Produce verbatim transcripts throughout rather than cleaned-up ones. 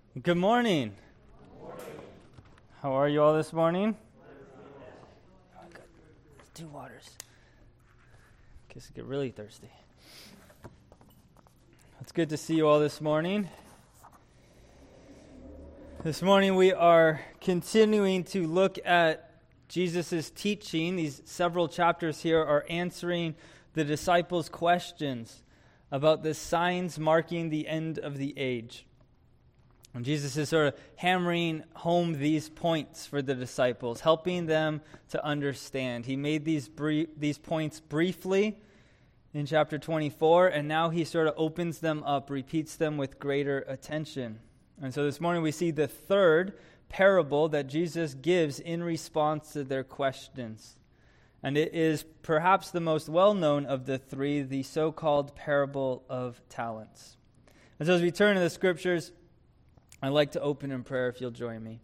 Good morning. Good morning. How are you all this morning? Oh, good. Two waters. In case I get really thirsty. It's good to see you all this morning. This morning we are continuing to look at Jesus' teaching. These several chapters here are answering the disciples' questions about the signs marking the end of the age. And Jesus is sort of hammering home these points for the disciples, helping them to understand. He made these brief, these points briefly in chapter twenty-four, and now he sort of opens them up, repeats them with greater attention. And so this morning we see the third parable that Jesus gives in response to their questions. And it is perhaps the most well-known of the three, the so-called parable of talents. And so as we turn to the scriptures, I'd like to open in prayer if you'll join me.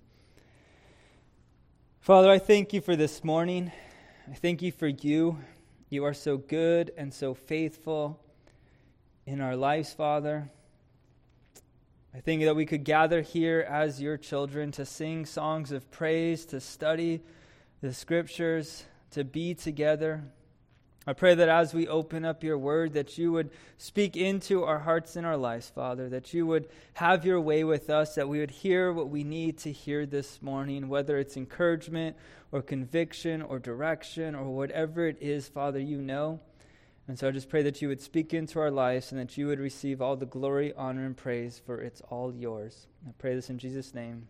Father, I thank you for this morning. I thank you for you. You are so good and so faithful in our lives, Father. I thank you that we could gather here as your children to sing songs of praise, to study the scriptures, to be together. I pray that as we open up your word, that you would speak into our hearts and our lives, Father, that you would have your way with us, that we would hear what we need to hear this morning, whether it's encouragement or conviction or direction or whatever it is, Father, you know. And so I just pray that you would speak into our lives and that you would receive all the glory, honor, and praise, for it's all yours. I pray this in Jesus' name.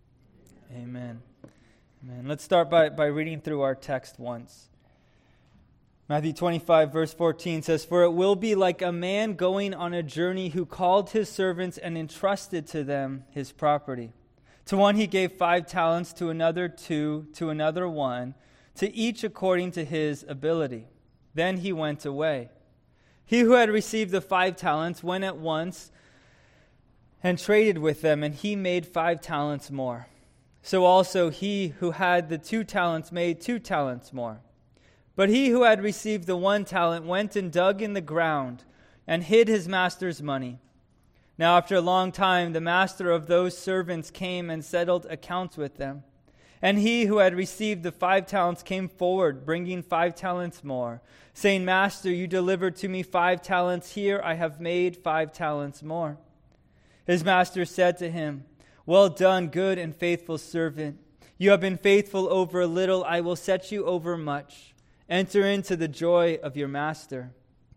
Amen. Amen. Let's start by, by reading through our text once. Matthew twenty-five, verse fourteen says, "For it will be like a man going on a journey who called his servants and entrusted to them his property. To one he gave five talents, to another two, to another one, to each according to his ability. Then he went away. He who had received the five talents went at once and traded with them, and he made five talents more. So also he who had the two talents made two talents more. But he who had received the one talent went and dug in the ground and hid his master's money. Now after a long time the master of those servants came and settled accounts with them. And he who had received the five talents came forward, bringing five talents more, saying, 'Master, you delivered to me five talents. Here I have made five talents more.' His master said to him, 'Well done, good and faithful servant. You have been faithful over a little. I will set you over much. Enter into the joy of your master.'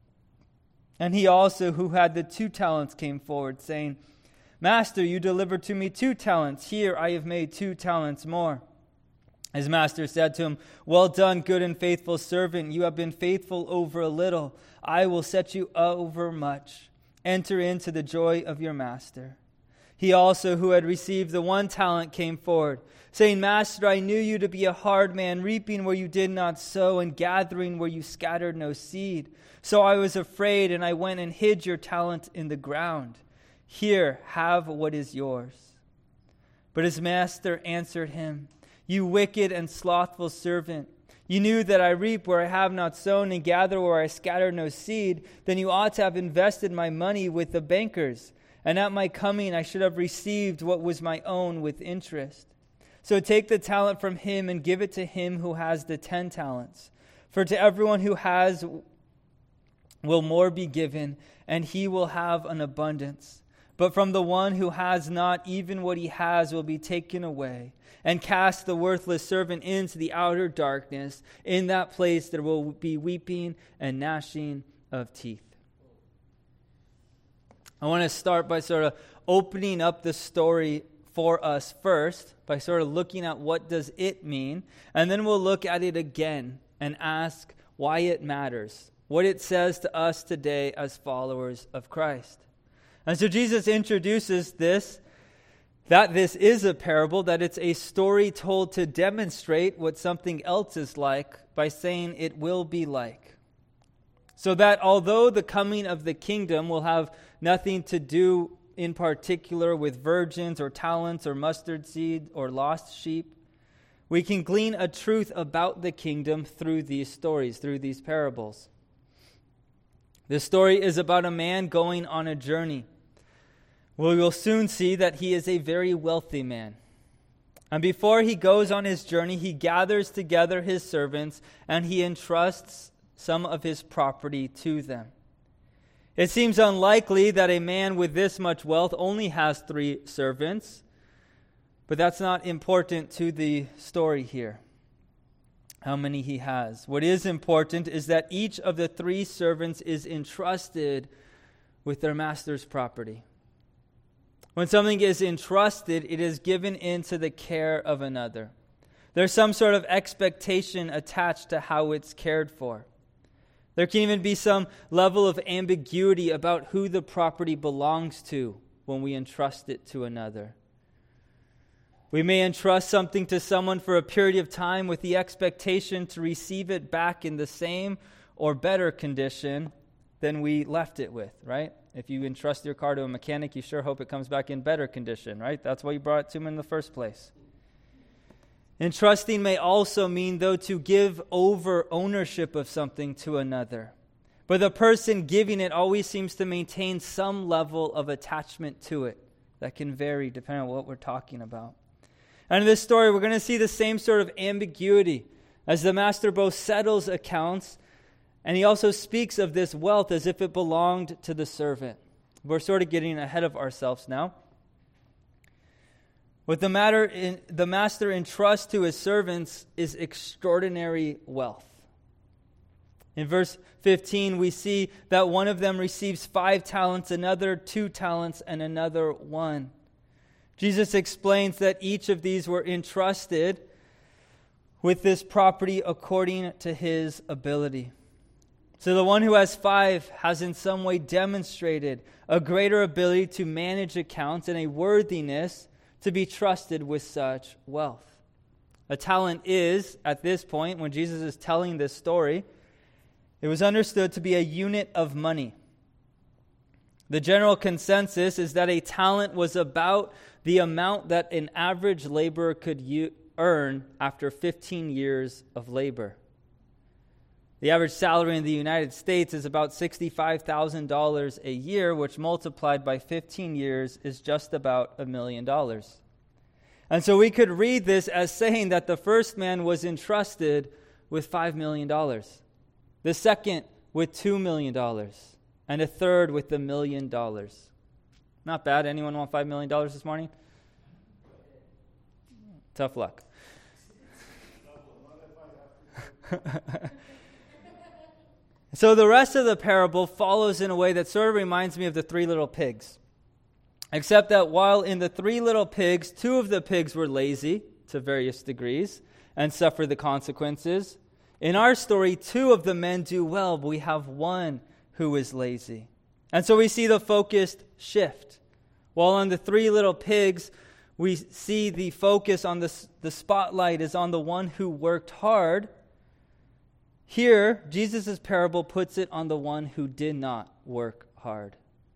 And he also who had the two talents came forward, saying, 'Master, you delivered to me two talents. Here I have made two talents more.' His master said to him, 'Well done, good and faithful servant. You have been faithful over a little. I will set you over much. Enter into the joy of your master.' He also who had received the one talent came forward, saying, 'Master, I knew you to be a hard man, reaping where you did not sow and gathering where you scattered no seed. So I was afraid, and I went and hid your talent in the ground. Here, have what is yours.' But his master answered him, 'You wicked and slothful servant. You knew that I reap where I have not sown and gather where I scattered no seed. Then you ought to have invested my money with the bankers, and at my coming I should have received what was my own with interest. So take the talent from him and give it to him who has the ten talents. For to everyone who has will more be given, and he will have an abundance. But from the one who has not, even what he has will be taken away. And cast the worthless servant into the outer darkness. In that place there will be weeping and gnashing of teeth." I want to start by sort of opening up the story for us first, by sort of looking at what does it mean, and then we'll look at it again and ask why it matters, what it says to us today as followers of Christ. And so Jesus introduces this, that this is a parable, that it's a story told to demonstrate what something else is like by saying it will be like. So that although the coming of the kingdom will have nothing to do in particular with virgins or talents or mustard seed or lost sheep, we can glean a truth about the kingdom through these stories, through these parables. This story is about a man going on a journey. We will soon see that he is a very wealthy man. And before he goes on his journey, he gathers together his servants and he entrusts some of his property to them. It seems unlikely that a man with this much wealth only has three servants, but that's not important to the story here, how many he has. What is important is that each of the three servants is entrusted with their master's property. When something is entrusted, it is given into the care of another. There's some sort of expectation attached to how it's cared for. There can even be some level of ambiguity about who the property belongs to when we entrust it to another. We may entrust something to someone for a period of time with the expectation to receive it back in the same or better condition than we left it with, right? If you entrust your car to a mechanic, you sure hope it comes back in better condition, right? That's why you brought it to him in the first place. Entrusting may also mean, though, to give over ownership of something to another. But the person giving it always seems to maintain some level of attachment to it that can vary depending on what we're talking about. And in this story, we're going to see the same sort of ambiguity as the master both settles accounts and he also speaks of this wealth as if it belonged to the servant. We're sort of getting ahead of ourselves now. What the matter in, the master entrusts to his servants is extraordinary wealth. In verse fifteen, we see that one of them receives five talents, another two talents, and another one. Jesus explains that each of these were entrusted with this property according to his ability. So the one who has five has in some way demonstrated a greater ability to manage accounts and a worthiness to be trusted with such wealth. A talent is, at this point, when Jesus is telling this story, it was understood to be a unit of money. The general consensus is that a talent was about the amount that an average laborer could u- earn after fifteen years of labor. The average salary in the United States is about sixty-five thousand dollars a year, which multiplied by fifteen years is just about a million dollars. And so we could read this as saying that the first man was entrusted with five million dollars, the second with two million dollars, and a third with a million dollars. Not bad. Anyone want five million dollars this morning? Tough luck. So the rest of the parable follows in a way that sort of reminds me of the three little pigs. Except that while in the three little pigs, two of the pigs were lazy to various degrees and suffered the consequences. In our story, two of the men do well, but we have one who is lazy. And so we see the focused shift. While on the three little pigs, we see the focus on the, the spotlight is on the one who worked hard. Here, Jesus' parable puts it on the one who did not work hard.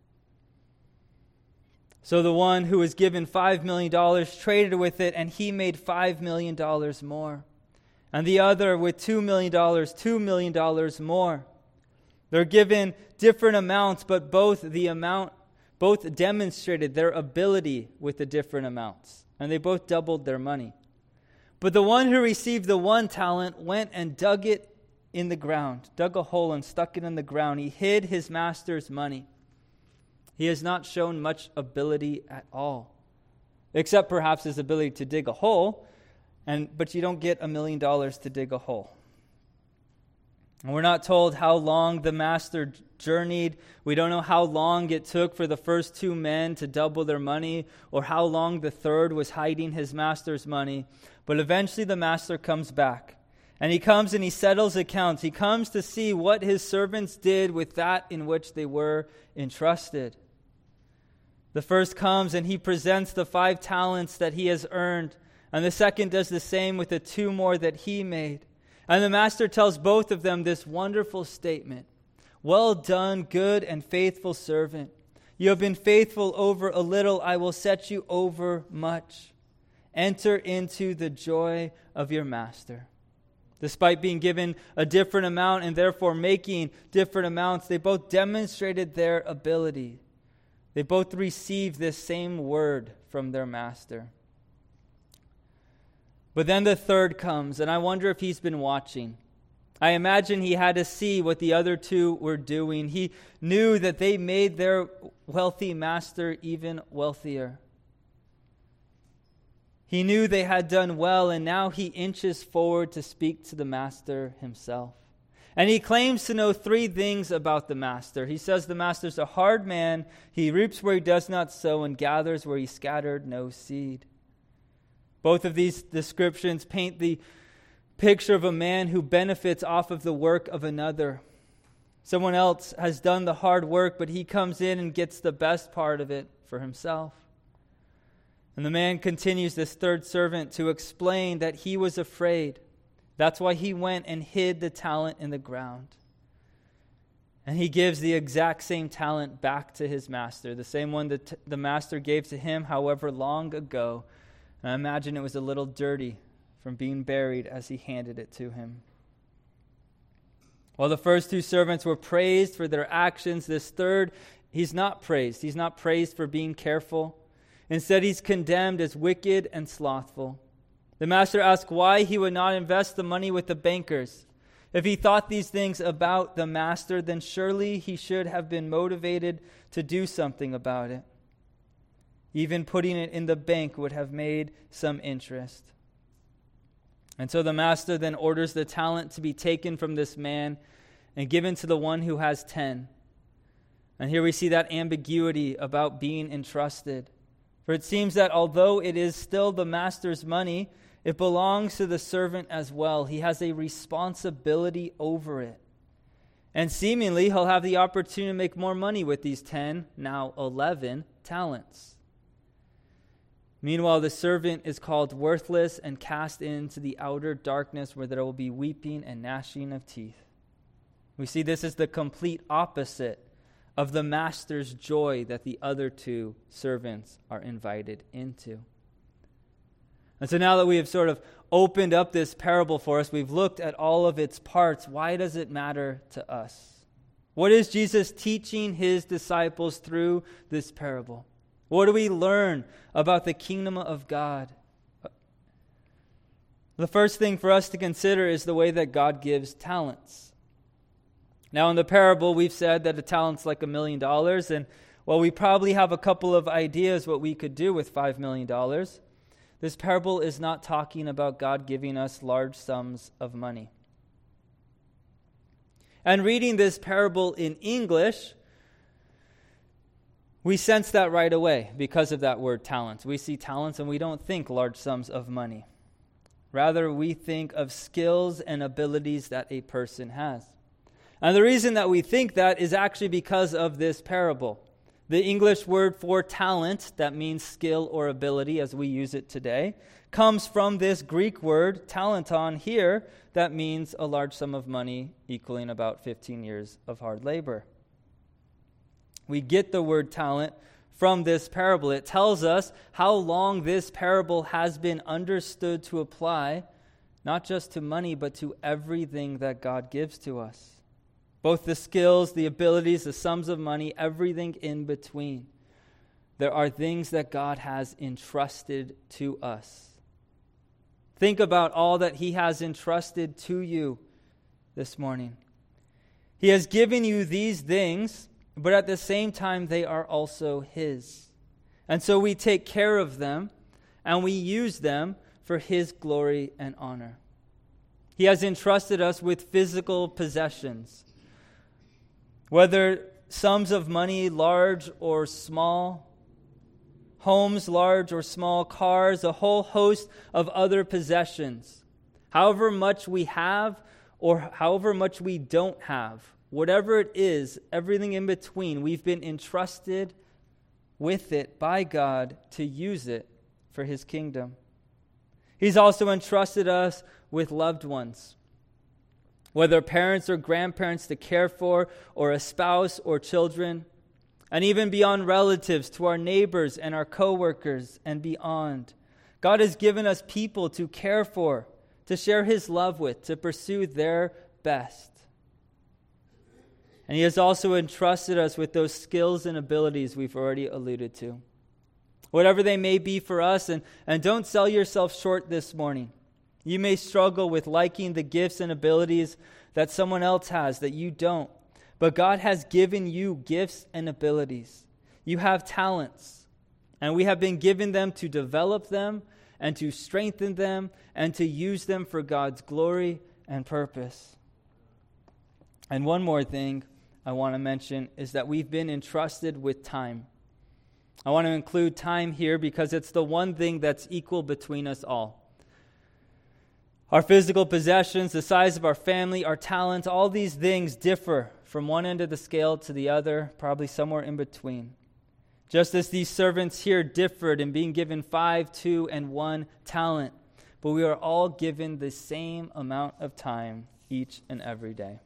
So the one who was given five million dollars traded with it, and he made five million dollars more. And the other with two million dollars, two million dollars more. They're given different amounts, but both the amount, both demonstrated their ability with the different amounts. And they both doubled their money. But the one who received the one talent went and dug it in the ground, dug a hole and stuck it in the ground. He hid his master's money. He has not shown much ability at all, except perhaps his ability to dig a hole, and but you don't get a million dollars to dig a hole. And we're not told how long the master journeyed. We don't know how long it took for the first two men to double their money, or how long the third was hiding his master's money. But eventually the master comes back. And he comes and he settles accounts. He comes to see what his servants did with that in which they were entrusted. The first comes and he presents the five talents that he has earned. And the second does the same with the two more that he made. And the master tells both of them this wonderful statement. Well done, good and faithful servant. You have been faithful over a little. I will set you over much. Enter into the joy of your master. Despite being given a different amount and therefore making different amounts, they both demonstrated their ability. They both receive this same word from their master. But then the third comes, and I wonder if he's been watching. I imagine he had to see what the other two were doing. He knew that they made their wealthy master even wealthier. He knew they had done well, and now he inches forward to speak to the master himself. And he claims to know three things about the master. He says the master's a hard man. He reaps where he does not sow and gathers where he scattered no seed. Both of these descriptions paint the picture of a man who benefits off of the work of another. Someone else has done the hard work, but he comes in and gets the best part of it for himself. And the man continues, this third servant, to explain that he was afraid. That's why he went and hid the talent in the ground. And he gives the exact same talent back to his master, the same one that t- the master gave to him however long ago. And I imagine it was a little dirty from being buried as he handed it to him. While the first two servants were praised for their actions, this third, he's not praised. He's not praised for being careful. Instead, he's condemned as wicked and slothful. The master asked why he would not invest the money with the bankers. If he thought these things about the master, then surely he should have been motivated to do something about it. Even putting it in the bank would have made some interest. And so the master then orders the talent to be taken from this man and given to the one who has ten. And here we see that ambiguity about being entrusted. For it seems that although it is still the master's money, it belongs to the servant as well. He has a responsibility over it. And seemingly, he'll have the opportunity to make more money with these ten, now eleven, talents. Meanwhile, the servant is called worthless and cast into the outer darkness where there will be weeping and gnashing of teeth. We see this is the complete opposite of the master's joy that the other two servants are invited into. And so now that we have sort of opened up this parable for us, we've looked at all of its parts. Why does it matter to us? What is Jesus teaching his disciples through this parable? What do we learn about the kingdom of God? The first thing for us to consider is the way that God gives talents. Now, in the parable, we've said that a talent's like a million dollars, and while we probably have a couple of ideas what we could do with five million dollars, this parable is not talking about God giving us large sums of money. And reading this parable in English, we sense that right away because of that word talents. We see talents and we don't think large sums of money. Rather, we think of skills and abilities that a person has. And the reason that we think that is actually because of this parable. The English word for talent, that means skill or ability as we use it today, comes from this Greek word, talenton here, that means a large sum of money equaling about fifteen years of hard labor. We get the word talent from this parable. It tells us how long this parable has been understood to apply, not just to money, but to everything that God gives to us. Both the skills, the abilities, the sums of money, everything in between. There are things that God has entrusted to us. Think about all that he has entrusted to you this morning. He has given you these things, but at the same time, they are also his. And so we take care of them, and we use them for his glory and honor. He has entrusted us with physical possessions. Whether sums of money, large or small, homes, large or small, cars, a whole host of other possessions. However much we have or however much we don't have, whatever it is, everything in between, we've been entrusted with it by God to use it for his kingdom. He's also entrusted us with loved ones. Whether parents or grandparents to care for, or a spouse or children, and even beyond relatives to our neighbors and our co-workers and beyond. God has given us people to care for, to share his love with, to pursue their best. And he has also entrusted us with those skills and abilities we've already alluded to. Whatever they may be for us, and, and don't sell yourself short this morning. You may struggle with liking the gifts and abilities that someone else has that you don't. But God has given you gifts and abilities. You have talents, and we have been given them to develop them and to strengthen them and to use them for God's glory and purpose. And one more thing I want to mention is that we've been entrusted with time. I want to include time here because it's the one thing that's equal between us all. Our physical possessions, the size of our family, our talents, all these things differ from one end of the scale to the other, probably somewhere in between. Just as these servants here differed in being given five, two, and one talent, but we are all given the same amount of time each and every day.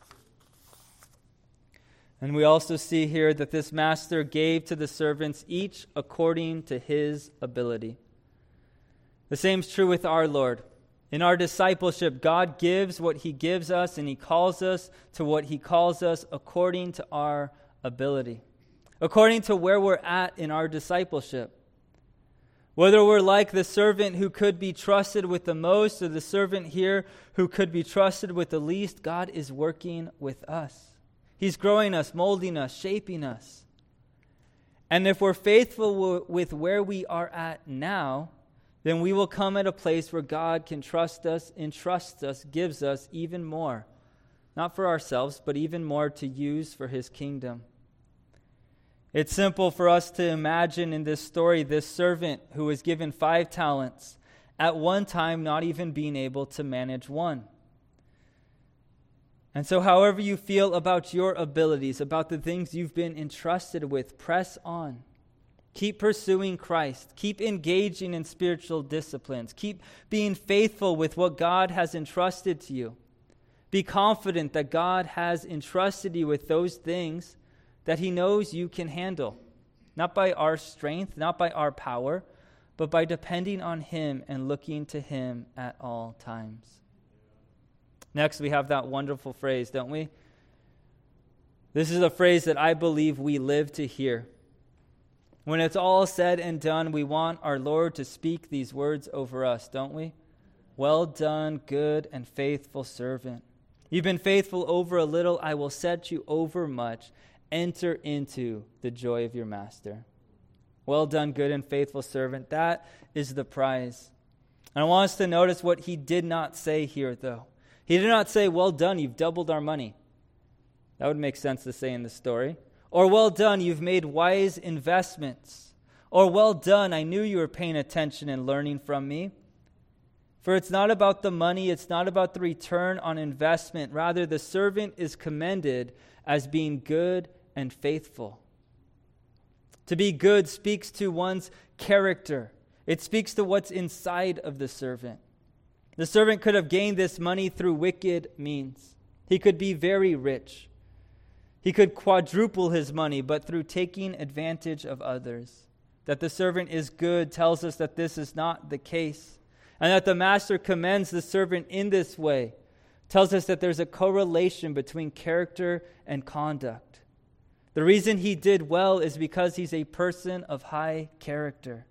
And we also see here that this master gave to the servants each according to his ability. The same is true with our Lord. In our discipleship, God gives what he gives us, and he calls us to what he calls us according to our ability, according to where we're at in our discipleship. Whether we're like the servant who could be trusted with the most or the servant here who could be trusted with the least, God is working with us. He's growing us, molding us, shaping us. And if we're faithful w- with where we are at now, then we will come at a place where God can trust us, entrusts us, gives us even more. Not for ourselves, but even more to use for his kingdom. It's simple for us to imagine in this story this servant who was given five talents, at one time not even being able to manage one. And so however you feel about your abilities, about the things you've been entrusted with, press on. Keep pursuing Christ. Keep engaging in spiritual disciplines. Keep being faithful with what God has entrusted to you. Be confident that God has entrusted you with those things that he knows you can handle. Not by our strength, not by our power, but by depending on him and looking to him at all times. Next, we have that wonderful phrase, don't we? This is a phrase that I believe we live to hear. When it's all said and done, we want our Lord to speak these words over us, don't we? Well done, good and faithful servant. You've been faithful over a little, I will set you over much. Enter into the joy of your master. Well done, good and faithful servant. That is the prize. And I want us to notice what he did not say here, though. He did not say, well done, you've doubled our money. That would make sense to say in the story. Or well done, you've made wise investments. Or well done, I knew you were paying attention and learning from me. For it's not about the money, it's not about the return on investment. Rather, the servant is commended as being good and faithful. To be good speaks to one's character. It speaks to what's inside of the servant. The servant could have gained this money through wicked means. He could be very rich. He could quadruple his money, but through taking advantage of others. That the servant is good tells us that this is not the case. And that the master commends the servant in this way tells us that there's a correlation between character and conduct. The reason he did well is because he's a person of high character.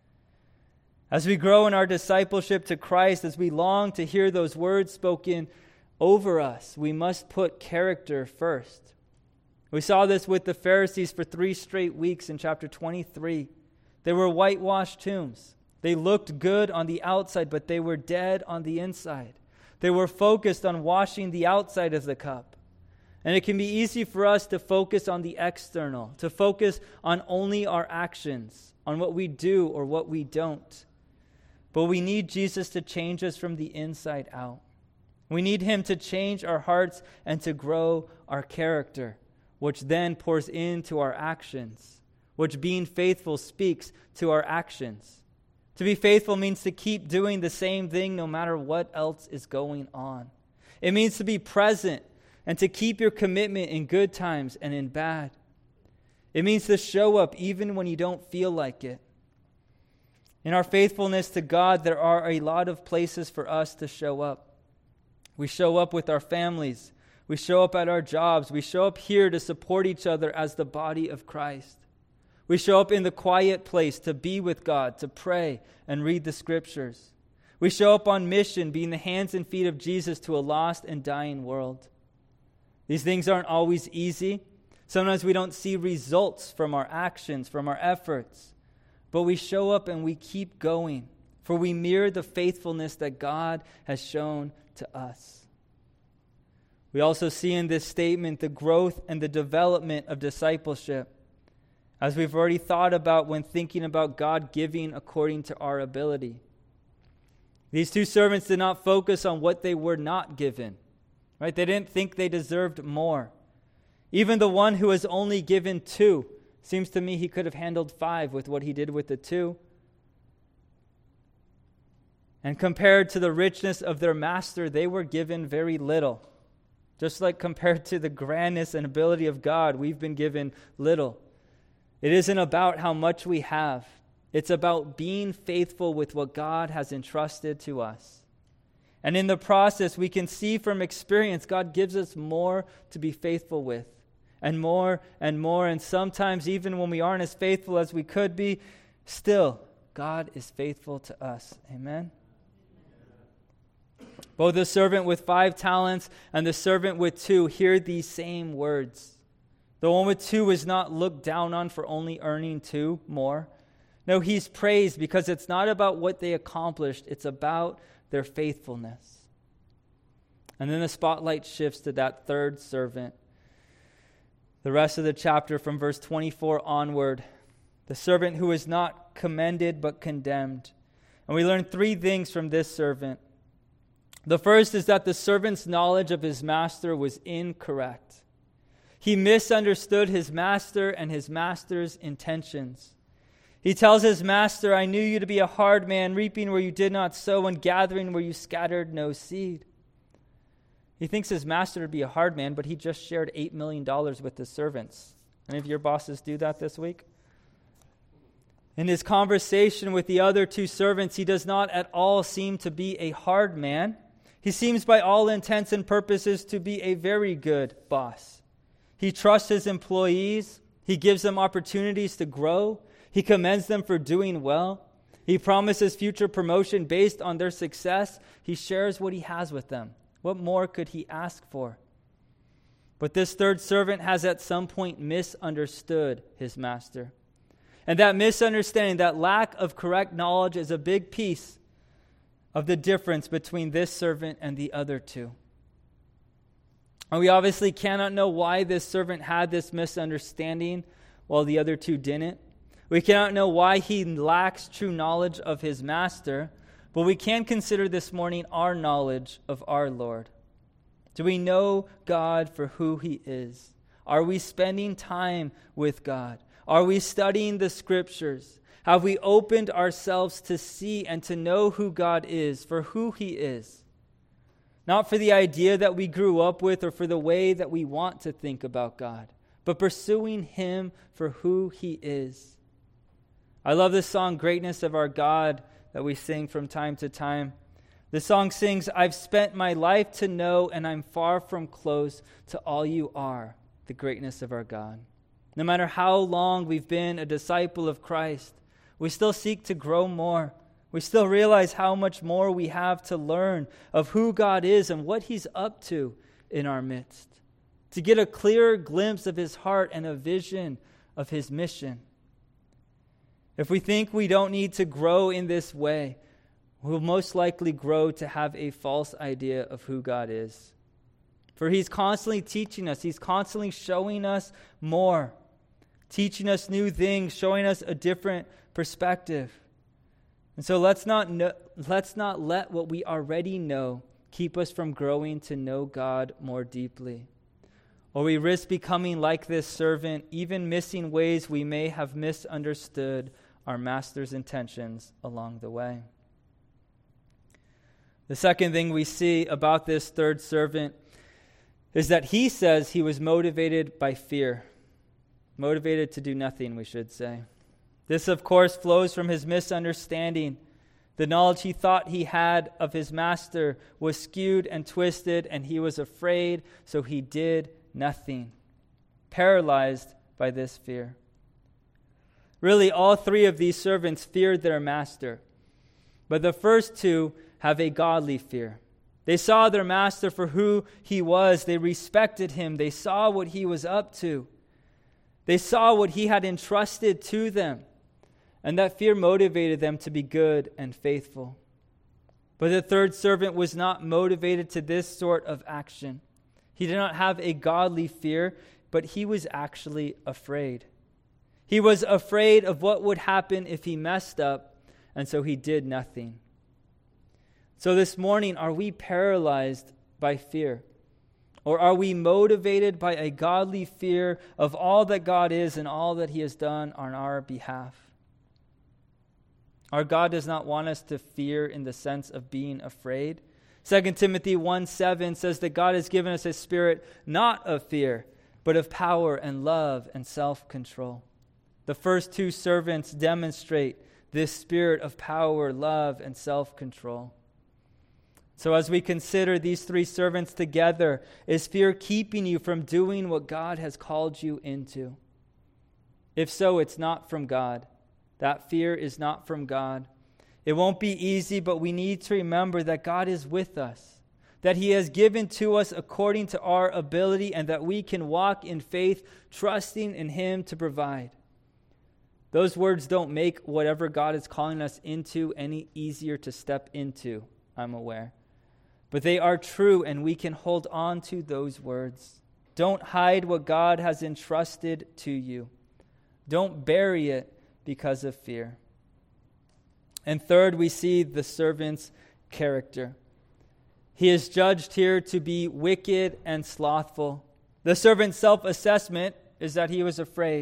As we grow in our discipleship to Christ, as we long to hear those words spoken over us, we must put character first. We saw this with the Pharisees for three straight weeks in chapter twenty-three. They were whitewashed tombs. They looked good on the outside, but they were dead on the inside. They were focused on washing the outside of the cup. And it can be easy for us to focus on the external, to focus on only our actions, on what we do or what we don't. But we need Jesus to change us from the inside out. We need him to change our hearts and to grow our character, which then pours into our actions, which being faithful speaks to our actions. To be faithful means to keep doing the same thing no matter what else is going on. It means to be present and to keep your commitment in good times and in bad. It means to show up even when you don't feel like it. In our faithfulness to God, there are a lot of places for us to show up. We show up with our families, We show up at our jobs. We show up here to support each other as the body of Christ. We show up in the quiet place to be with God, to pray and read the scriptures. We show up on mission, being the hands and feet of Jesus to a lost and dying world. These things aren't always easy. Sometimes we don't see results from our actions, from our efforts. But we show up and we keep going, for we mirror the faithfulness that God has shown to us. We also see in this statement the growth and the development of discipleship, as we've already thought about when thinking about God giving according to our ability. These two servants did not focus on what they were not given, right? They didn't think they deserved more. Even the one who was only given two, seems to me he could have handled five with what he did with the two. And compared to the richness of their master, they were given very little. Just like compared to the grandness and ability of God, we've been given little. It isn't about how much we have. It's about being faithful with what God has entrusted to us. And in the process, we can see from experience, God gives us more to be faithful with. And more and more. And sometimes even when we aren't as faithful as we could be, still, God is faithful to us. Amen? Both the servant with five talents and the servant with two hear these same words. The one with two is not looked down on for only earning two more. No, he's praised because it's not about what they accomplished. It's about their faithfulness. And then the spotlight shifts to that third servant. The rest of the chapter from verse twenty-four onward. The servant who is not commended but condemned. And we learn three things from this servant. The first is that the servant's knowledge of his master was incorrect. He misunderstood his master and his master's intentions. He tells his master, I knew you to be a hard man, reaping where you did not sow and gathering where you scattered no seed. He thinks his master to be a hard man, but he just shared eight million dollars with his servants. Any of your bosses do that this week? In his conversation with the other two servants, he does not at all seem to be a hard man. He seems by all intents and purposes to be a very good boss. He trusts his employees. He gives them opportunities to grow. He commends them for doing well. He promises future promotion based on their success. He shares what he has with them. What more could he ask for? But this third servant has at some point misunderstood his master. And that misunderstanding, that lack of correct knowledge is a big piece of the difference between this servant and the other two. And we obviously cannot know why this servant had this misunderstanding while the other two didn't. We cannot know why he lacks true knowledge of his master, but we can consider this morning our knowledge of our Lord. Do we know God for who he is? Are we spending time with God? Are we studying the scriptures? Have we opened ourselves to see and to know who God is, for who he is? Not for the idea that we grew up with or for the way that we want to think about God, but pursuing him for who he is. I love this song, Greatness of Our God, that we sing from time to time. The song sings, I've spent my life to know, and I'm far from close to all you are, the greatness of our God. No matter how long we've been a disciple of Christ, we still seek to grow more. We still realize how much more we have to learn of who God is and what he's up to in our midst. To get a clearer glimpse of his heart and a vision of his mission. If we think we don't need to grow in this way, we'll most likely grow to have a false idea of who God is. For he's constantly teaching us. He's constantly showing us more. Teaching us new things, showing us a different perspective. And so let's not know, let's not let what we already know keep us from growing to know God more deeply. Or we risk becoming like this servant, even missing ways we may have misunderstood our master's intentions along the way. The second thing we see about this third servant is that he says he was motivated by fear. Motivated to do nothing, we should say. This, of course, flows from his misunderstanding The knowledge he thought he had of his master was skewed and twisted, and he was afraid, so he did nothing, paralyzed by this fear. Really, all three of these servants feared their master, but the first two have a godly fear. They saw their master for who he was. They respected him. They saw what he was up to. They saw what he had entrusted to them. And that fear motivated them to be good and faithful. But the third servant was not motivated to this sort of action. He did not have a godly fear, but he was actually afraid. He was afraid of what would happen if he messed up, and so he did nothing. So this morning, are we paralyzed by fear? Or are we motivated by a godly fear of all that God is and all that he has done on our behalf? Our God does not want us to fear in the sense of being afraid. Second Timothy one seven says that God has given us a spirit not of fear, but of power and love and self-control. The first two servants demonstrate this spirit of power, love, and self-control. So as we consider these three servants together, is fear keeping you from doing what God has called you into? If so, it's not from God. That fear is not from God. It won't be easy, but we need to remember that God is with us, that he has given to us according to our ability, and that we can walk in faith, trusting in him to provide. Those words don't make whatever God is calling us into any easier to step into, I'm aware. But they are true, and we can hold on to those words. Don't hide what God has entrusted to you. Don't bury it because of fear. And third, we see the servant's character. He is judged here to be wicked and slothful. The servant's self-assessment is that he was afraid.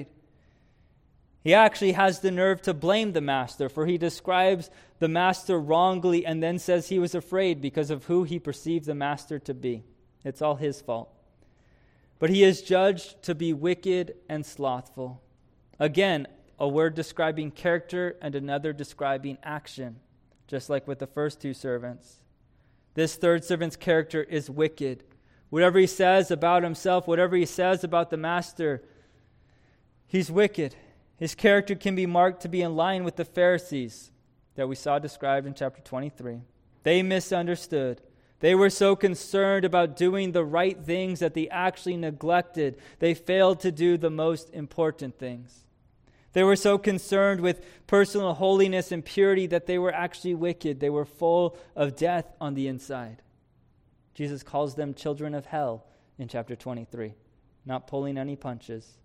He actually has the nerve to blame the master, for he describes the master wrongly and then says he was afraid because of who he perceived the master to be. It's all his fault. But he is judged to be wicked and slothful. Again, a word describing character and another describing action, just like with the first two servants. This third servant's character is wicked. Whatever he says about himself, whatever he says about the master, he's wicked. His character can be marked to be in line with the Pharisees that we saw described in chapter twenty-three. They misunderstood. They were so concerned about doing the right things that they actually neglected. They failed to do the most important things. They were so concerned with personal holiness and purity that they were actually wicked. They were full of death on the inside. Jesus calls them children of hell in chapter twenty-three, not pulling any punches.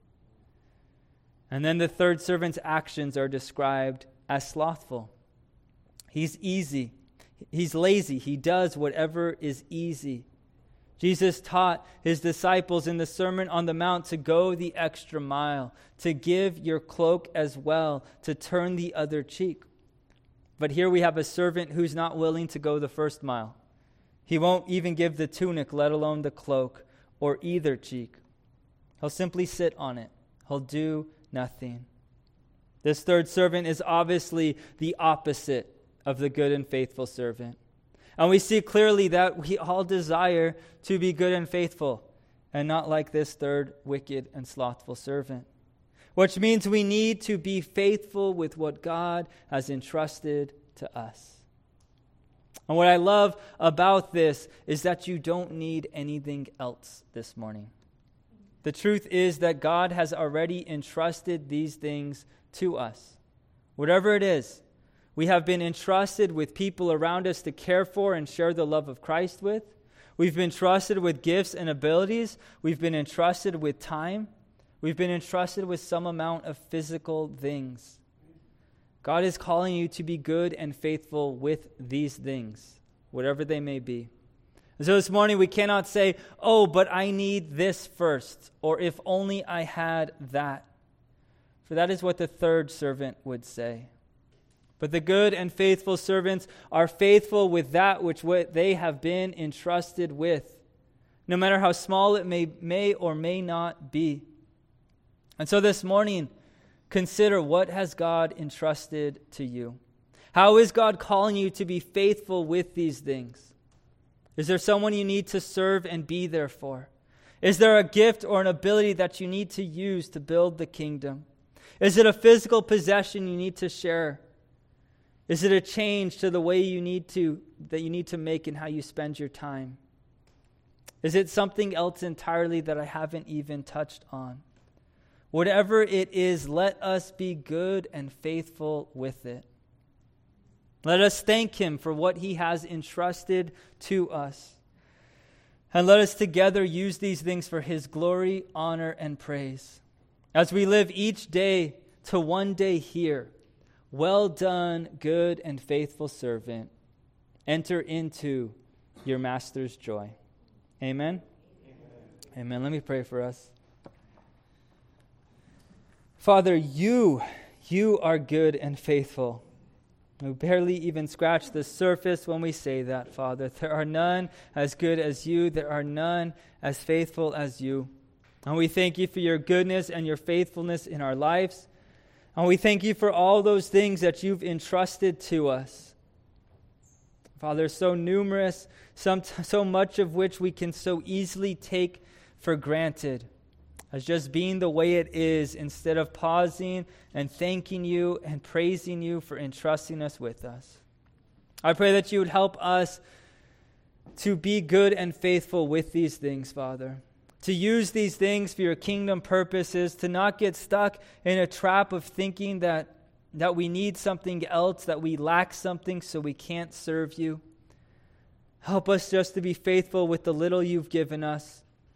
And then the third servant's actions are described as slothful. He's easy. He's lazy. He does whatever is easy. Jesus taught his disciples in the Sermon on the Mount to go the extra mile, to give your cloak as well, to turn the other cheek. But here we have a servant who's not willing to go the first mile. He won't even give the tunic, let alone the cloak, or either cheek. He'll simply sit on it. He'll do nothing. This third servant is obviously the opposite of the good and faithful servant. And we see clearly that we all desire to be good and faithful, and not like this third wicked and slothful servant. Which means we need to be faithful with what God has entrusted to us. And what I love about this is that you don't need anything else this morning. The truth is that God has already entrusted these things to us. Whatever it is, we have been entrusted with people around us to care for and share the love of Christ with. We've been trusted with gifts and abilities. We've been entrusted with time. We've been entrusted with some amount of physical things. God is calling you to be good and faithful with these things, whatever they may be. And so this morning we cannot say, oh, but I need this first, or if only I had that. For that is what the third servant would say. But the good and faithful servants are faithful with that which they have been entrusted with, no matter how small it may, may or may not be. And so this morning, consider, what has God entrusted to you? How is God calling you to be faithful with these things? Is there someone you need to serve and be there for? Is there a gift or an ability that you need to use to build the kingdom? Is it a physical possession you need to share? Is it a change to the way you need to that you need to make in how you spend your time? Is it something else entirely that I haven't even touched on? Whatever it is, let us be good and faithful with it. Let us thank him for what he has entrusted to us. And let us together use these things for his glory, honor, and praise. As we live each day to one day hear, well done, good and faithful servant. Enter into your master's joy. Amen? Amen. Amen. Let me pray for us. Father, you, you are good and faithful. We barely even scratch the surface when we say that, Father. There are none as good as you. There are none as faithful as you. And we thank you for your goodness and your faithfulness in our lives. And we thank you for all those things that you've entrusted to us. Father, so numerous, some, so much of which we can so easily take for granted as just being the way it is, instead of pausing and thanking you and praising you for entrusting us with us. I pray that you would help us to be good and faithful with these things, Father. To use these things for your kingdom purposes, to not get stuck in a trap of thinking that, that we need something else, that we lack something so we can't serve you. Help us just to be faithful with the little you've given us.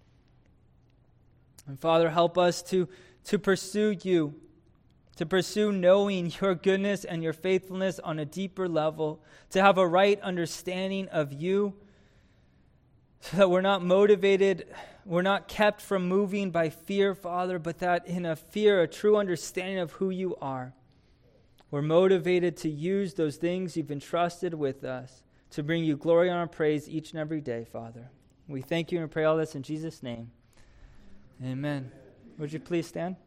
And Father, help us to, to pursue you, to pursue knowing your goodness and your faithfulness on a deeper level, to have a right understanding of you, so that we're not motivated, we're not kept from moving by fear, Father, but that in a fear, a true understanding of who you are, we're motivated to use those things you've entrusted with us to bring you glory and praise each and every day, Father. We thank you and pray all this in Jesus' name. Amen. Would you please stand?